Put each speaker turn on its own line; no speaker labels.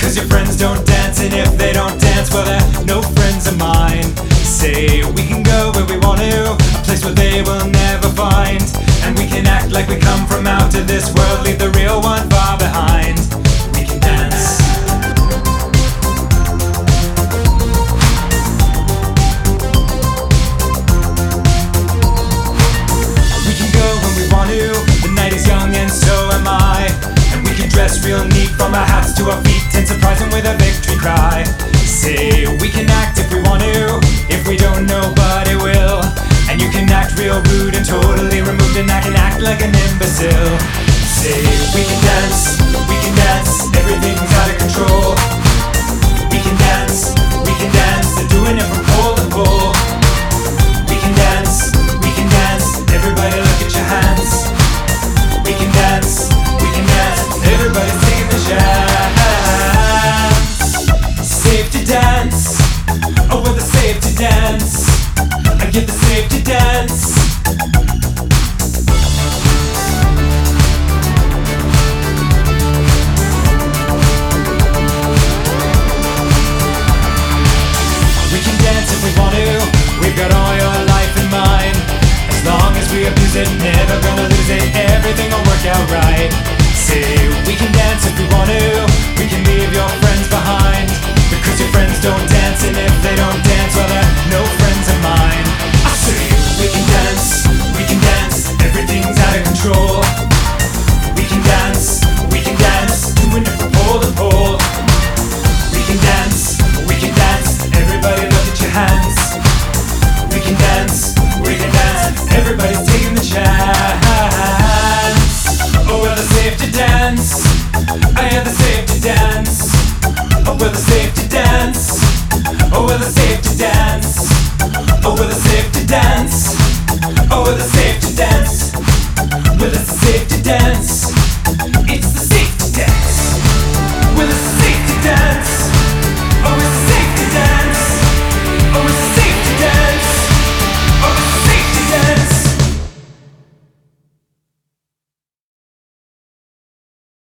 Because your friends don't dance, and if they don't dance, well, they're no friends of mine. Say we can go where we want to, a place where they will never find. And we can act like we come from out of this world, leave the real one far behind. We can dance. We can go when we want to, the night is young and so am I. And we can dress real neat from our hats to our feet and surprise them with a victory cry. Say we can act if we want to, if we don't nobody will. And you can act real rude and totally removed, and I can act like an imbecile. Say we can dance, everything's out of control. We can dance, they're doing it from pole to pole. We can dance, everybody look at your hands. We can dance, everybody's taking the chance. Safe to dance, oh well, the safe to dance. I get the safe to dance. We can dance if we want to, we've got all your life in mind. As long as we abuse it, never gonna lose it, everything will work out right. Say we can dance if we want to, we can leave your friends behind. Because your friends don't dance, and if they don't dance, well, they're no friends of mine. I say we can dance, everything's out of control. We can dance, doing it from pole to pole. We can dance, everybody look at your hands. We can dance, everybody's taking the chance. Oh well, they're safe to dance, I had the safe to dance. Oh well, they're safe